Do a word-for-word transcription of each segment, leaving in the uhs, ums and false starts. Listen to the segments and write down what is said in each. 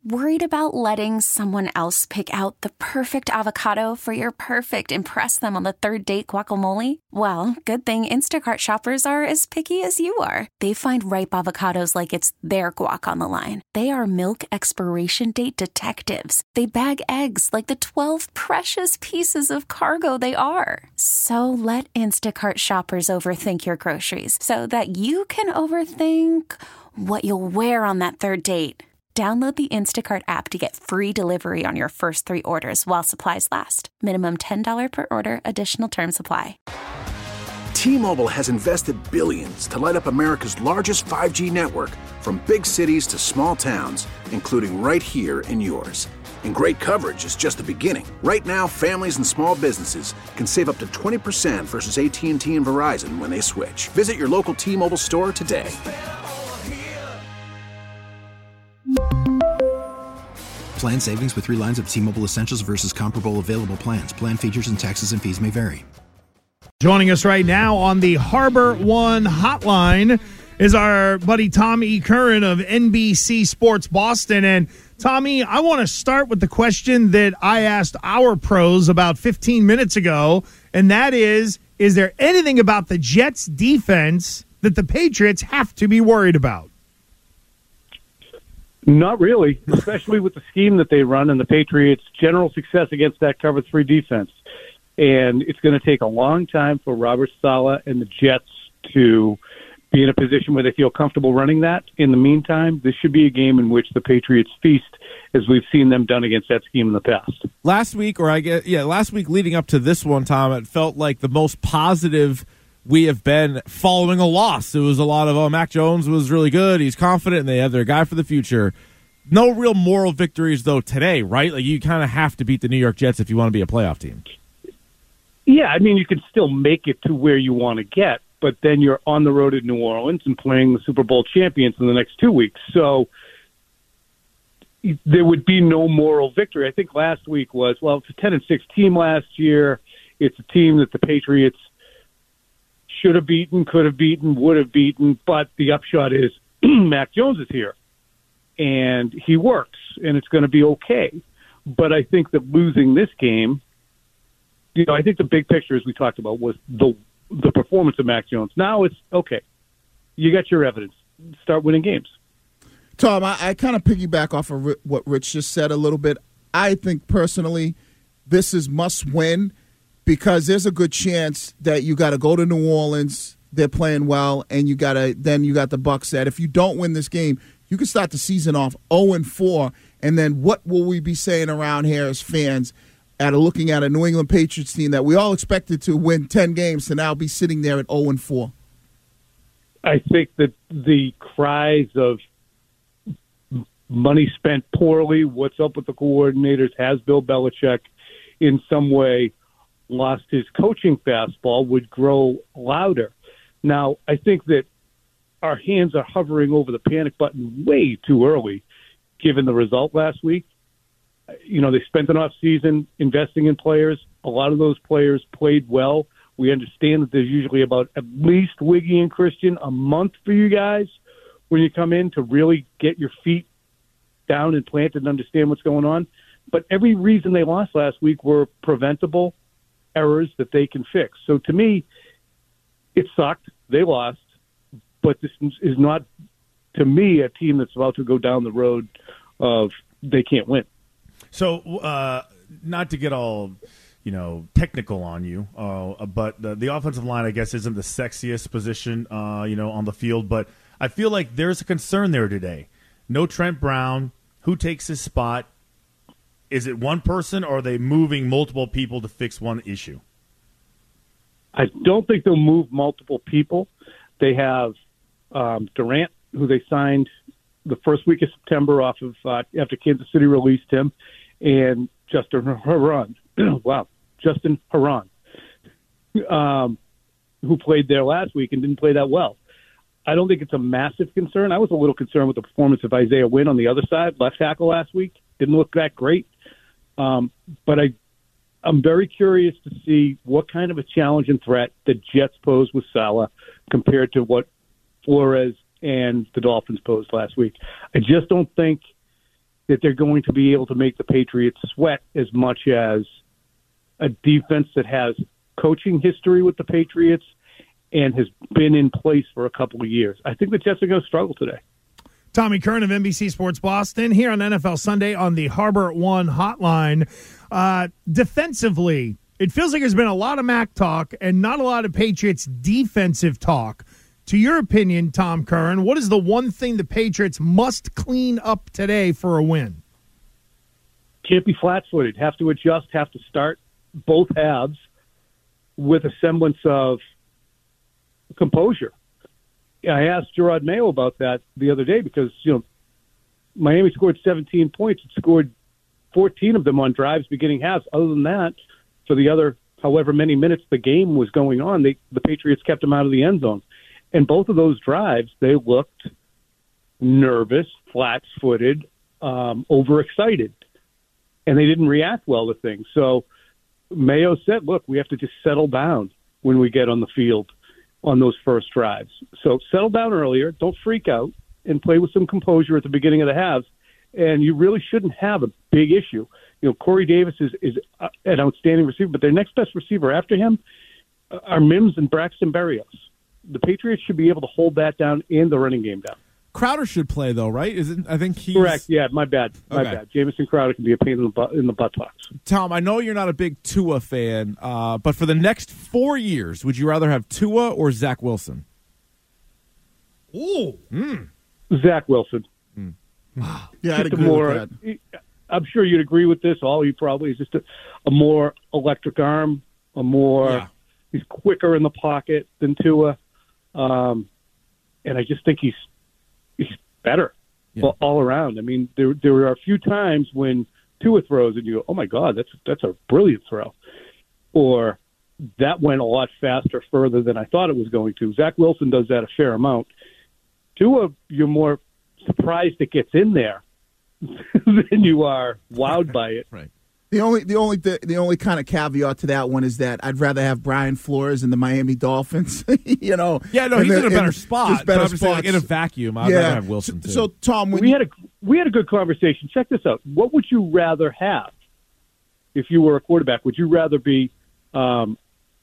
Worried about letting someone else pick out the perfect avocado for your perfect impress them on the third date guacamole? Well, good thing Instacart shoppers are as picky as you are. They find ripe avocados like it's their guac on the line. They are milk expiration date detectives. They bag eggs like the twelve precious pieces of cargo they are. So let Instacart shoppers overthink your groceries so that you can overthink what you'll wear on that third date. Download the Instacart app to get free delivery on your first three orders while supplies last. Minimum ten dollars per order. Additional terms apply. T-Mobile has invested billions to light up America's largest five G network, from big cities to small towns, including right here in yours. And great coverage is just the beginning. Right now, families and small businesses can save up to twenty percent versus A T and T and Verizon when they switch. Visit your local T-Mobile store today. Plan savings with three lines of T-Mobile Essentials versus comparable available plans. Plan features and taxes and fees may vary. Joining us right now on the Harbor One hotline is our buddy Tommy Curran of N B C Sports Boston. And Tommy, I want to start with the question that I asked our pros about fifteen minutes ago, and that is, is there anything about the Jets' defense that the Patriots have to be worried about? Not really, especially with the scheme that they run and the Patriots' general success against that cover three defense. And it's going to take a long time for Robert Saleh and the Jets to be in a position where they feel comfortable running that. In the meantime, this should be a game in which the Patriots feast, as we've seen them done against that scheme in the past. Last week, or I guess, yeah, last week leading up to this one, Tom, it felt like the most positive we have been following a loss. It was a lot of, oh, Mac Jones was really good, he's confident, and they have their guy for the future. No real moral victories, though, today, right? Like, you kind of have to beat the New York Jets if you want to be a playoff team. Yeah, I mean, you can still make it to where you want to get, but then you're on the road in New Orleans and playing the Super Bowl champions in the next two weeks. So there would be no moral victory. I think last week was, well, it's a ten and six team last year. It's a team that the Patriots should have beaten, could have beaten, would have beaten, but the upshot is Mac Jones is here, and he works, and it's going to be okay. But I think that losing this game, you know, I think the big picture, as we talked about, was the the performance of Mac Jones. Now it's, okay, you got your evidence. Start winning games. Tom, I, I kind of piggyback off of what Rich just said a little bit. I think personally this is must win, because there's a good chance that you got to go to New Orleans, they're playing well, and you got to then you got the Bucs that if you don't win this game, you can start the season off oh and four, and then what will we be saying around here as fans at a, looking at a New England Patriots team that we all expected to win ten games to now be sitting there at oh and four? I think that the cries of money spent poorly, what's up with the coordinators, has Bill Belichick in some way lost his coaching fastball, would grow louder. Now, I think that our hands are hovering over the panic button way too early, given the result last week. You know, they spent an offseason investing in players. A lot of those players played well. We understand that there's usually about at least Wiggy and Christian a month for you guys when you come in to really get your feet down and planted and understand what's going on. But every reason they lost last week were preventable errors that they can fix. So to me, it sucked. They lost. But this is not, to me, a team that's about to go down the road of they can't win. So, uh, not to get all, you know, technical on you, uh, but the, the offensive line, I guess, isn't the sexiest position, uh, you know, on the field. But I feel like there's a concern there today. No Trent Brown. Who takes his spot? Is it one person, or are they moving multiple people to fix one issue? I don't think they'll move multiple people. They have um, Durant, who they signed the first week of September off of uh, after Kansas City released him, and Justin Herron. wow, Justin Herron, um, who played there last week and didn't play that well. I don't think it's a massive concern. I was a little concerned with the performance of Isaiah Wynn on the other side, left tackle last week. Didn't look that great. Um, but I, I'm very curious to see what kind of a challenge and threat the Jets pose with Saleh compared to what Flores and the Dolphins posed last week. I just don't think that they're going to be able to make the Patriots sweat as much as a defense that has coaching history with the Patriots and has been in place for a couple of years. I think the Jets are going to struggle today. Tommy Curran of N B C Sports Boston here on N F L Sunday on the Harbor One Hotline. Uh, defensively, it feels like there's been a lot of Mac talk and not a lot of Patriots defensive talk. To your opinion, Tom Curran, what is the one thing the Patriots must clean up today for a win? Can't be flat-footed. Have to adjust, have to start both halves with a semblance of composure. I asked Gerard Mayo about that the other day because, you know, Miami scored seventeen points and scored fourteen of them on drives beginning halves. Other than that, for the other however many minutes the game was going on, they, the Patriots kept them out of the end zone. And both of those drives, they looked nervous, flat-footed, um, overexcited, and they didn't react well to things. So Mayo said, look, we have to just settle down when we get on the field on those first drives. So settle down earlier, don't freak out, and play with some composure at the beginning of the halves, and you really shouldn't have a big issue. You know, Corey Davis is, is an outstanding receiver, but their next best receiver after him are Mims and Braxton Berrios. The Patriots should be able to hold that down and the running game down. Crowder should play, though, right? Isn't I think he's correct. Yeah, my bad. My okay. bad. Jamison Crowder can be a pain in the butt in the buttocks. Tom, I know you're not a big Tua fan, uh, but for the next four years, would you rather have Tua or Zach Wilson? Ooh, mm. Zach Wilson. Mm. Wow. Yeah, I'd just agree more, with that. I'm sure you'd agree with this. All you probably is just a, a more electric arm, a more yeah. he's quicker in the pocket than Tua, um, and I just think he's. He's better yeah. all around. I mean, there there are a few times when Tua throws and you go, oh, my God, that's that's a brilliant throw. Or that went a lot faster, further than I thought it was going to. Zach Wilson does that a fair amount. Tua, you're more surprised it gets in there than you are wowed by it. Right. The only, the only, the, the only kind of caveat to that one is that I'd rather have Brian Flores in the Miami Dolphins. you know, yeah, no, he's the, in a better spot. Just better but I'm saying, like, in a vacuum, I'd yeah. rather have Wilson too. So, Tom, when we you, had a we had a good conversation. Check this out. What would you rather have if you were a quarterback? Would you rather be um,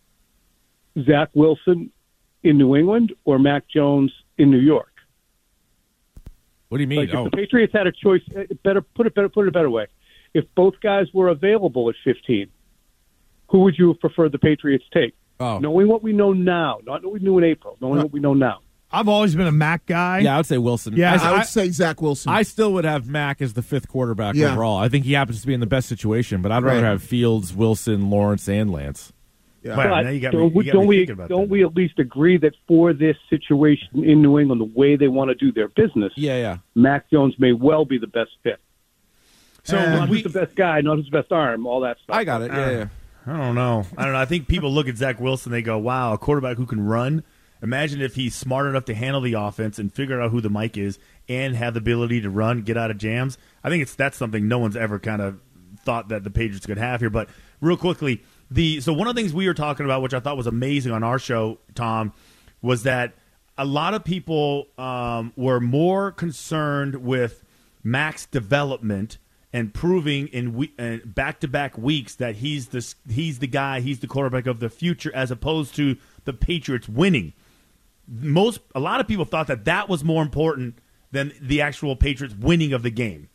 Zach Wilson in New England or Mac Jones in New York? What do you mean? Like if oh. the Patriots had a choice, better put it better put it a better way. If both guys were available at fifteen, who would you have preferred the Patriots take? Oh. Knowing what we know now, not what we knew in April, knowing what we know now. I've always been a Mac guy. Yeah, I would say Wilson. Yeah, I, I, would say Zach Wilson. I still would have Mac as the fifth quarterback Yeah. overall. I think he happens to be in the best situation, but I'd rather Right. have Fields, Wilson, Lawrence, and Lance. yeah. Wow, But now you got don't me, we, you got don't me we, thinking about don't that. we at least agree that for this situation in New England, the way they want to do their business, Yeah, yeah. Mac Jones may well be the best fit. So Uh, when Not we, just the best guy, not just the best arm, all that stuff. I got it. Yeah, yeah. I don't know. I don't know. I think people look at Zach Wilson, they go, wow, a quarterback who can run. Imagine if he's smart enough to handle the offense and figure out who the Mike is and have the ability to run, get out of jams. I think it's that's something no one's ever kind of thought that the Patriots could have here. But real quickly, the so one of the things we were talking about, which I thought was amazing on our show, Tom, was that a lot of people um, were more concerned with Mac's development and proving in we, uh, back-to-back weeks that he's the he's the guy, he's the quarterback of the future, as opposed to the Patriots winning. Most a lot of people thought that that was more important than the actual Patriots winning of the game.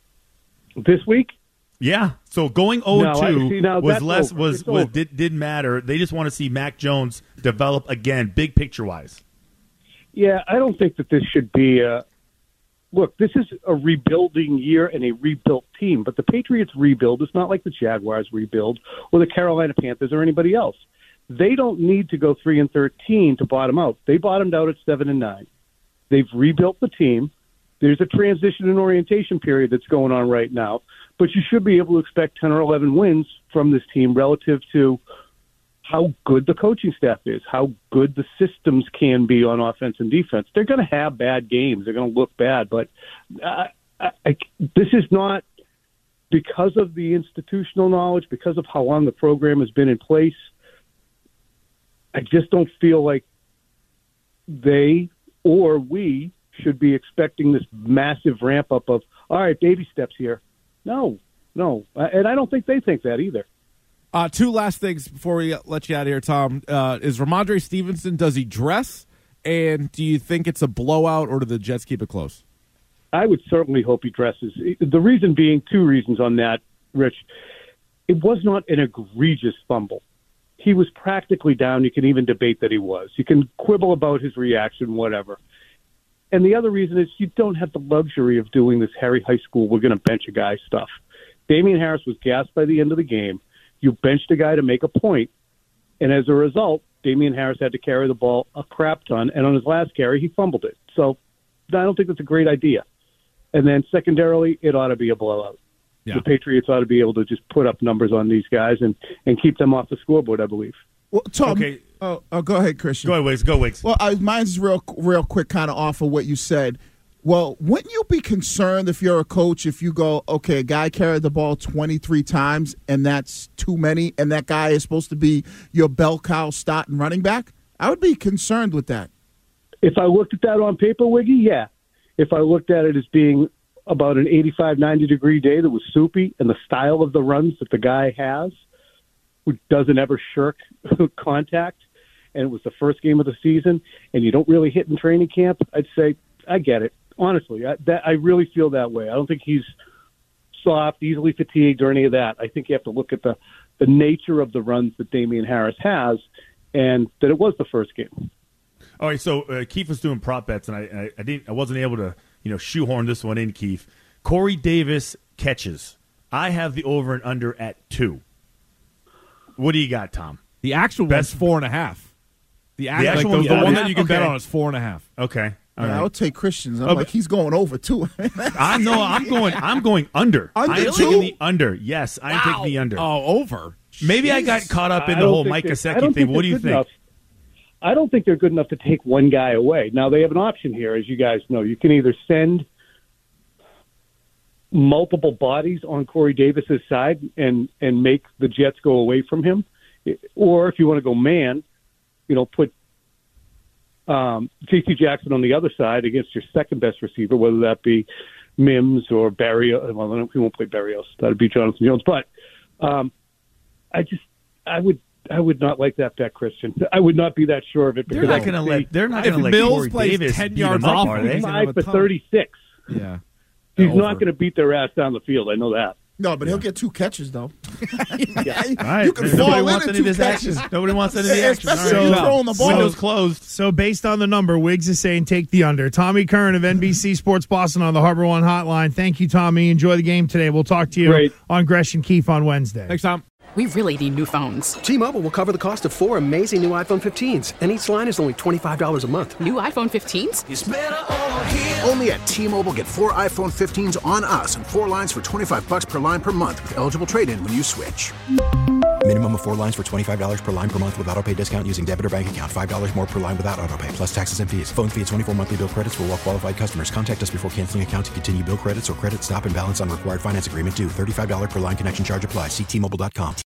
This week? Yeah. So going oh No, I- two see, now was that's less over. was, It's was over. did, didn't matter. They just want to see Mac Jones develop again, big picture wise. Yeah, I don't think that this should be a look. This is a rebuilding year and a rebuilt team, but the Patriots rebuild is not like the Jaguars rebuild or the Carolina Panthers or anybody else. They don't need to go three and thirteen to bottom out. They bottomed out at seven and nine. They've rebuilt the team. There's a transition and orientation period that's going on right now, but you should be able to expect ten or eleven wins from this team relative to how good the coaching staff is, how good the systems can be on offense and defense. They're going to have bad games. They're going to look bad, but uh, I, I, this is not because of the institutional knowledge, because of how long the program has been in place. I just don't feel like they or we should be expecting this massive ramp up of all right, baby steps here. No, no. Uh, and I don't think they think that either. Uh, two last things before we let you out of here, Tom. Uh, is Ramondre Stevenson, does he dress? And do you think it's a blowout, or do the Jets keep it close? I would certainly hope he dresses. The reason being, two reasons on that, Rich. It was not an egregious fumble. He was practically down. You can even debate that he was. You can quibble about his reaction, whatever. And the other reason is you don't have the luxury of doing this Harry High School, we're going to bench a guy stuff. Damian Harris was gassed by the end of the game. You benched a guy to make a point, and as a result, Damian Harris had to carry the ball a crap ton, and on his last carry, he fumbled it. So I don't think that's a great idea. And then secondarily, it ought to be a blowout. Yeah. The Patriots ought to be able to just put up numbers on these guys and, and keep them off the scoreboard, I believe. Well, Tom, okay. oh, oh, go ahead, Christian. Go ahead, Wiggs. Go, Wiggs. Well, I, mine's real, real quick, kind of off of what you said. Well, wouldn't you be concerned if you're a coach if you go, okay, a guy carried the ball twenty-three times and that's too many, and that guy is supposed to be your bell cow starting running back? I would be concerned with that. If I looked at that on paper, Wiggy, yeah. If I looked at it as being about an eighty-five, ninety degree day that was soupy and the style of the runs that the guy has, who doesn't ever shirk contact, and it was the first game of the season, and you don't really hit in training camp, I'd say, I get it. Honestly, I, that, I really feel that way. I don't think he's soft, easily fatigued, or any of that. I think you have to look at the, the nature of the runs that Damian Harris has, and that it was the first game. All right, so uh, Keith was doing prop bets, and I, I, I didn't, I wasn't able to, you know, shoehorn this one in, Keith. Corey Davis catches. I have the over and under at two. What do you got, Tom? The actual Best one's four and a half. The, act, the actual like the, one's the four one and a that half? you can Okay. bet on is four and a half. Okay. All yeah, right. I would take Christian's. I'm Oh, like, but- he's going over, too. I know. I'm going. I'm going under. Under I am two? taking the under. Yes, I'm Wow. taking the under. Oh, over. Maybe Jeez. I got caught up in I the don't whole think Mike they're- I Gesicki don't thing. think What do they're you good think? enough. I don't think they're good enough to take one guy away. Now, they have an option here, as you guys know. You can either send multiple bodies on Corey Davis's side and, and make the Jets go away from him, or if you want to go man, you know, put um, J C Jackson on the other side against your second-best receiver, whether that be Mims or Barrios. Well, he won't play Barrios. That would be Jonathan Jones. But um, I just – I would – I would not like that bet, Christian. I would not be that sure of it. They're because not I going to would let. say They're not If going to let Mills Corey plays Davis ten beat yards him up, off, are he's they? gonna have five a for ton. thirty-six. Yeah. He's Over. not going to beat their ass down the field. I know that. No, but he'll get two catches, though. Yeah. All right. You can Nobody fall wants into any two of this catches. action. Nobody wants any of the action. Especially All if right. you're throwing the ball. Windows closed. So based on the number, Wiggs is saying take the under. Tommy Curran of N B C Sports Boston on the Harbor One Hotline. Thank you, Tommy. Enjoy the game today. We'll talk to you Great. on Gresh and Keefe on Wednesday. Thanks, Tom. We really need new phones. T-Mobile will cover the cost of four amazing new iPhone fifteens, and each line is only twenty-five dollars a month. New iPhone fifteens? Only at T-Mobile, get four iPhone fifteens on us and four lines for twenty-five bucks per line per month with eligible trade-in when you switch. Minimum of four lines for twenty-five dollars per line per month with auto pay discount using debit or bank account. five dollars more per line without auto pay, plus taxes and fees. Phone fee at twenty-four monthly bill credits for well-qualified customers. Contact us before canceling account to continue bill credits or credit stop and balance on required finance agreement due. thirty-five dollars per line connection charge applies. See T Mobile dot com.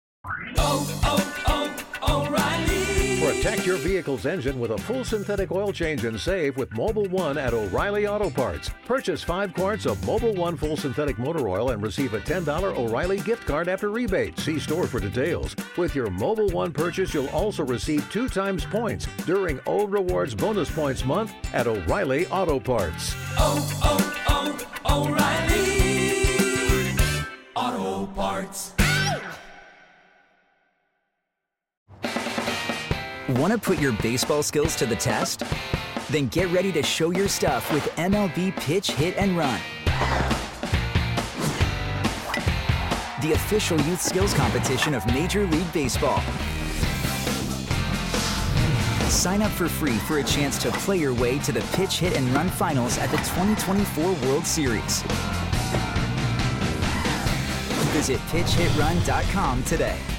Protect your vehicle's engine with a full synthetic oil change and save with Mobile One at O'Reilly Auto Parts. Purchase five quarts of Mobile One full synthetic motor oil and receive a ten dollars O'Reilly gift card after rebate. See store for details. With your Mobile One purchase, you'll also receive two times points during O Rewards Bonus Points Month at O'Reilly Auto Parts. Oh, oh, oh, O'Reilly Auto Parts. Want to put your baseball skills to the test? Then get ready to show your stuff with M L B Pitch, Hit, and Run. The official youth skills competition of Major League Baseball. Sign up for free for a chance to play your way to the Pitch, Hit, and Run finals at the twenty twenty-four World Series. Visit pitch hit run dot com today.